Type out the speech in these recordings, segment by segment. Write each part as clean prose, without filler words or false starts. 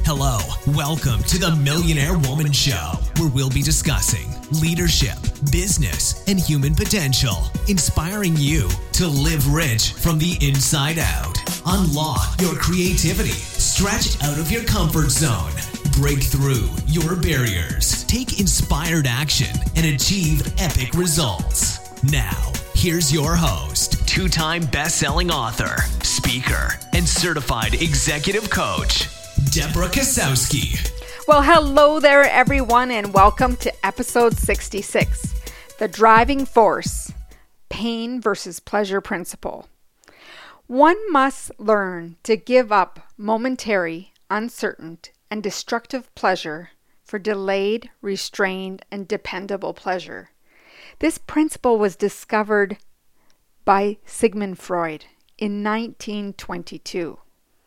Hello, welcome to the Millionaire Woman Show, where we'll be discussing leadership, business, and human potential, inspiring you to live rich from the inside out. Unlock your creativity, stretch out of your comfort zone, break through your barriers, take inspired action, and achieve epic results. Now, here's your host, two-time best-selling author, speaker, and certified executive coach, Deborah Kasowski. Well, hello there, everyone, and welcome to episode 66, The Driving Force, Pain versus Pleasure Principle. One must learn to give up momentary, uncertain, and destructive pleasure for delayed, restrained, and dependable pleasure. This principle was discovered by Sigmund Freud in 1922.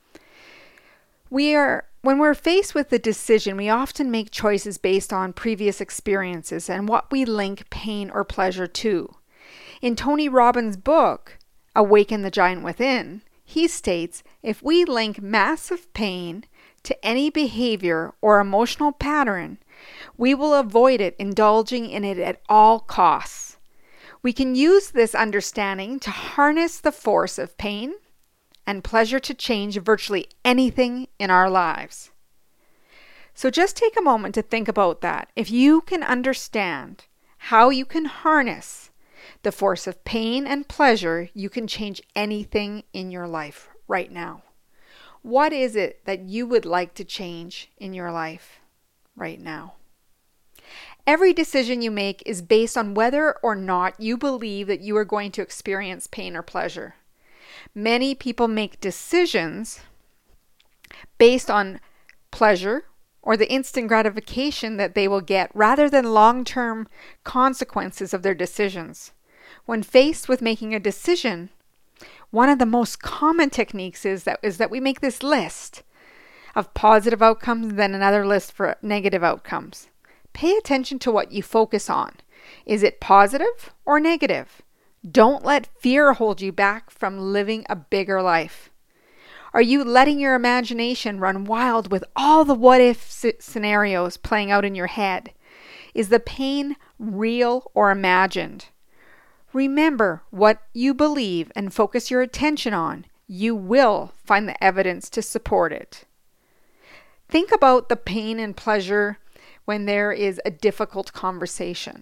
When we're faced with a decision, we often make choices based on previous experiences and what we link pain or pleasure to. In Tony Robbins' book, Awaken the Giant Within, he states, if we link massive pain to any behavior or emotional pattern, we will avoid it, indulging in it at all costs. We can use this understanding to harness the force of pain and pleasure to change virtually anything in our lives. So just take a moment to think about that. If you can understand how you can harness the force of pain and pleasure, you can change anything in your life right now. What is it that you would like to change in your life right now? Every decision you make is based on whether or not you believe that you are going to experience pain or pleasure. Many people make decisions based on pleasure or the instant gratification that they will get rather than long-term consequences of their decisions. When faced with making a decision, one of the most common techniques is that we make this list of positive outcomes, then another list for negative outcomes. Pay attention to what you focus on. Is it positive or negative? Don't let fear hold you back from living a bigger life. Are you letting your imagination run wild with all the what-if scenarios playing out in your head? Is the pain real or imagined? Remember what you believe and focus your attention on. You will find the evidence to support it. Think about the pain and pleasure when there is a difficult conversation.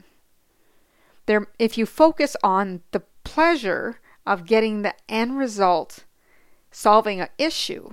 If you focus on the pleasure of getting the end result, solving an issue,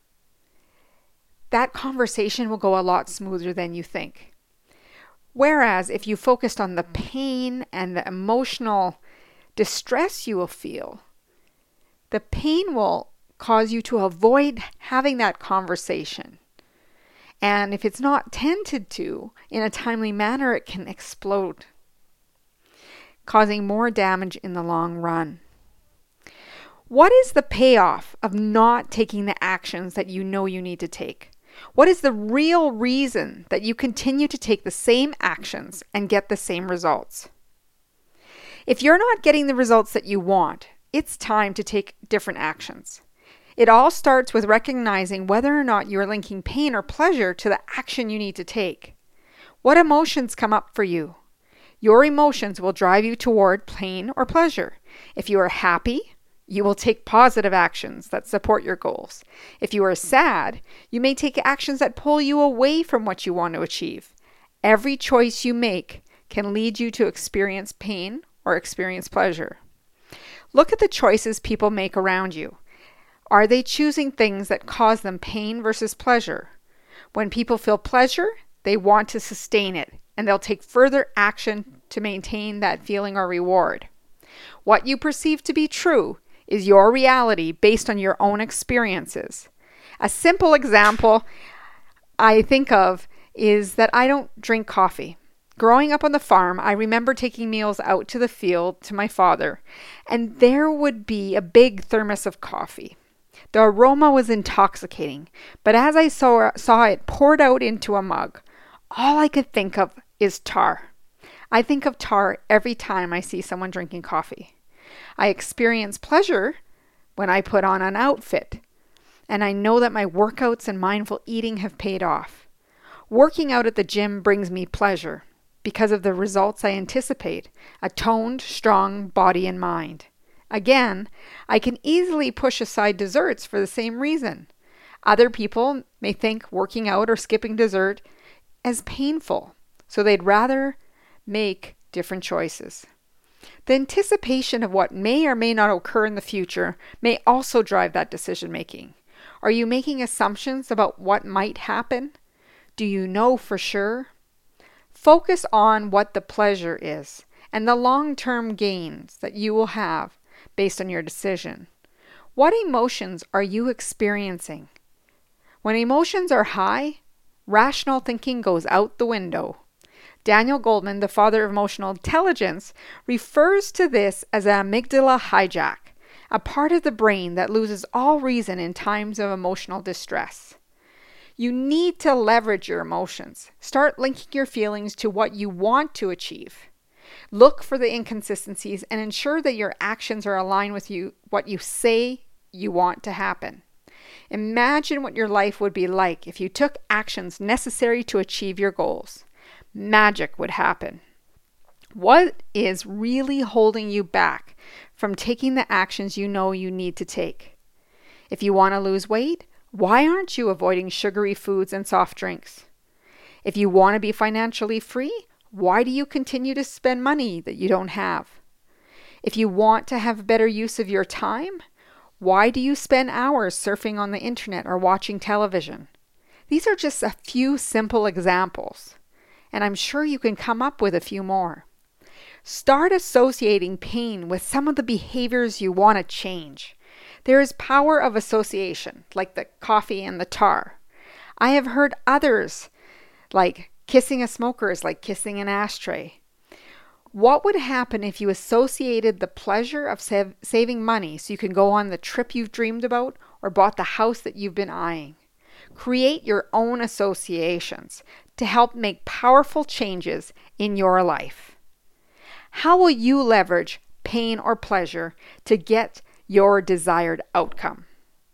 that conversation will go a lot smoother than you think. Whereas if you focused on the pain and the emotional distress you will feel, the pain will cause you to avoid having that conversation. And if it's not tended to in a timely manner, it can explode, causing more damage in the long run. What is the payoff of not taking the actions that you know you need to take? What is the real reason that you continue to take the same actions and get the same results? If you're not getting the results that you want, it's time to take different actions. It all starts with recognizing whether or not you are linking pain or pleasure to the action you need to take. What emotions come up for you? Your emotions will drive you toward pain or pleasure. If you are happy, you will take positive actions that support your goals. If you are sad, you may take actions that pull you away from what you want to achieve. Every choice you make can lead you to experience pain or experience pleasure. Look at the choices people make around you. Are they choosing things that cause them pain versus pleasure? When people feel pleasure, they want to sustain it, and they'll take further action to maintain that feeling or reward. What you perceive to be true is your reality based on your own experiences. A simple example I think of is that I don't drink coffee. Growing up on the farm, I remember taking meals out to the field to my father, and there would be a big thermos of coffee. The aroma was intoxicating, but as I saw it poured out into a mug, all I could think of is tar. I think of tar every time I see someone drinking coffee. I experience pleasure when I put on an outfit and I know that my workouts and mindful eating have paid off. Working out at the gym brings me pleasure because of the results I anticipate, a toned, strong body and mind. Again, I can easily push aside desserts for the same reason. Other people may think working out or skipping dessert as painful, so they'd rather make different choices. The anticipation of what may or may not occur in the future may also drive that decision making. Are you making assumptions about what might happen? Do you know for sure? Focus on what the pleasure is and the long-term gains that you will have based on your decision. What emotions are you experiencing? When emotions are high, rational thinking goes out the window. Daniel Goleman, the father of emotional intelligence, refers to this as an amygdala hijack, a part of the brain that loses all reason in times of emotional distress. You need to leverage your emotions. Start linking your feelings to what you want to achieve. Look for the inconsistencies and ensure that your actions are aligned with what you say you want to happen. Imagine what your life would be like if you took actions necessary to achieve your goals. Magic would happen. What is really holding you back from taking the actions you know you need to take? If you want to lose weight, why aren't you avoiding sugary foods and soft drinks? If you want to be financially free, why do you continue to spend money that you don't have? If you want to have better use of your time, why do you spend hours surfing on the internet or watching television? These are just a few simple examples, and I'm sure you can come up with a few more. Start associating pain with some of the behaviors you want to change. There is power of association, like the coffee and the tar. I have heard others, like kissing a smoker is like kissing an ashtray. What would happen if you associated the pleasure of saving money so you can go on the trip you've dreamed about or bought the house that you've been eyeing? Create your own associations to help make powerful changes in your life. How will you leverage pain or pleasure to get your desired outcome?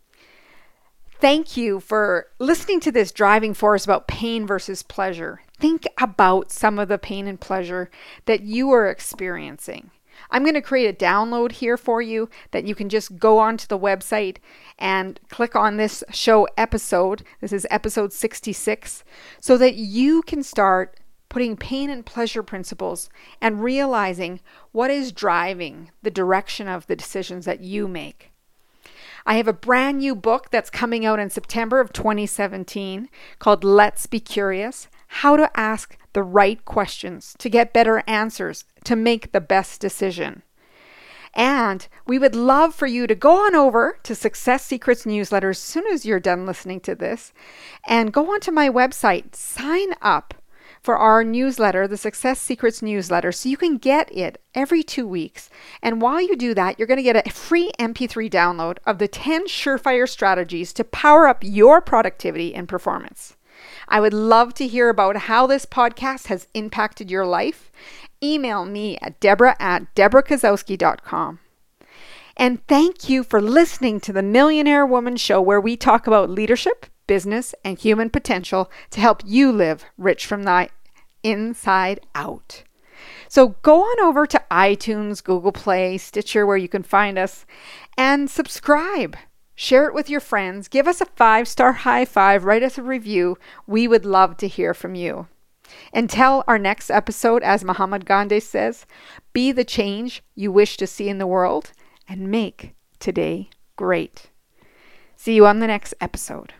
Thank you for listening to this driving force about pain versus pleasure. Think about some of the pain and pleasure that you are experiencing. I'm going to create a download here for you that you can just go onto the website and click on this show episode. This is episode 66, so that you can start putting pain and pleasure principles and realizing what is driving the direction of the decisions that you make. I have a brand new book that's coming out in September of 2017 called Let's Be Curious: How to Ask the Right Questions to Get Better Answers to Make the Best Decision. And we would love for you to go on over to Success Secrets newsletter as soon as you're done listening to this, and go onto my website, sign up for our newsletter, the Success Secrets newsletter, so you can get it every 2 weeks. And while you do that, you're going to get a free MP3 download of the 10 surefire strategies to power up your productivity and performance. I would love to hear about how this podcast has impacted your life. Email me at Deborah@DeborahKazowski.com. And thank you for listening to the Millionaire Woman Show, where we talk about leadership, business, and human potential to help you live rich from the inside out. So go on over to iTunes, Google Play, Stitcher, where you can find us, and subscribe. Share it with your friends. Give us a 5-star high five. Write us a review. We would love to hear from you. Until our next episode, as Mahatma Gandhi says, be the change you wish to see in the world and make today great. See you on the next episode.